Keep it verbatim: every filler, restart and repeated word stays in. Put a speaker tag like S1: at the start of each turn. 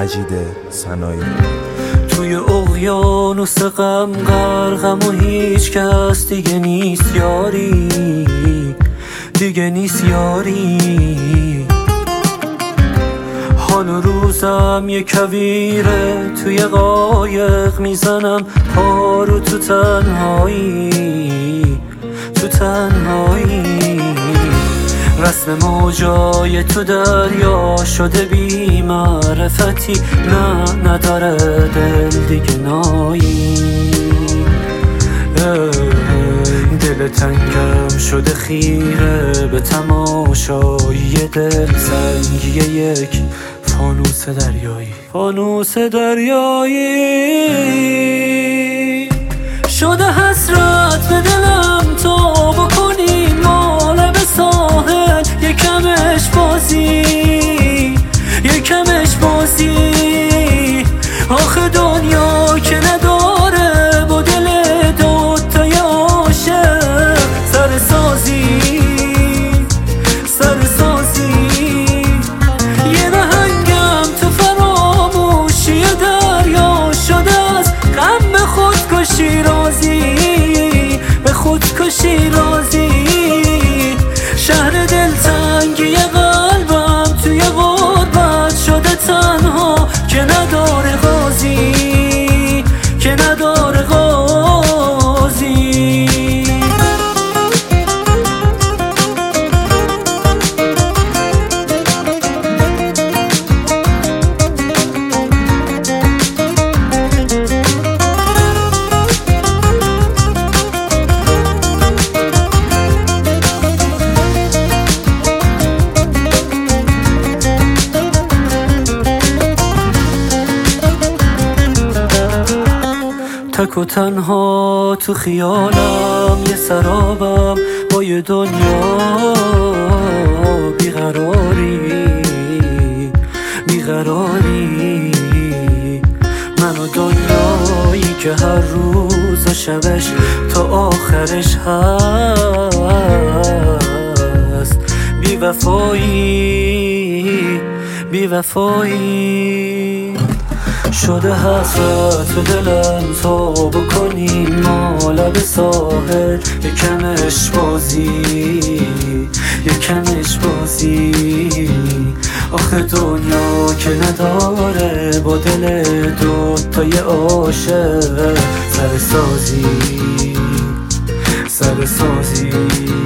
S1: مجید سنایی.
S2: توی اقیانوس غم غرقم و هیچ کس دیگه نیست یاری، دیگه نیست یاری. حال و روزم یه کویره، توی قایق میزنم پارو تو تنهایی، تو تنهایی. رسم موجای تو دریا شده بی معرفتی، نه نداره دل دیگه نایی. دل تنگم شده خیره به تماشای دل سنگی یک فانوس دریایی، فانوس دریایی. شده حسرت به دلم تا بکنی مال به ساحل، یکمش بازی، یکمش بازی. آخه دنیا که نداره با دل دوتای عاشق سر سازی، سر سازی. یه نهنگم تو فراموشی دریا شده از غم به خودکشی رازی، به خودکشی رازی. شهر دلتنگی قلبم توی غربت شده تنها که نداره قاضی، که نداره قاضی. تک و تنها تو خیالم یه سرابم با یه دنیا بیقراری، بیقراری. من و دنیایی که هر روز و شبش تا آخرش هست بی وفایی، بی وفایی. شده حسرت به دلم تا بکنی ما لب ساحل، یکمش بازی، یکمش بازی. آخه دنیا که نداره با دل دوتای عاشق سر سازی، سر سازی.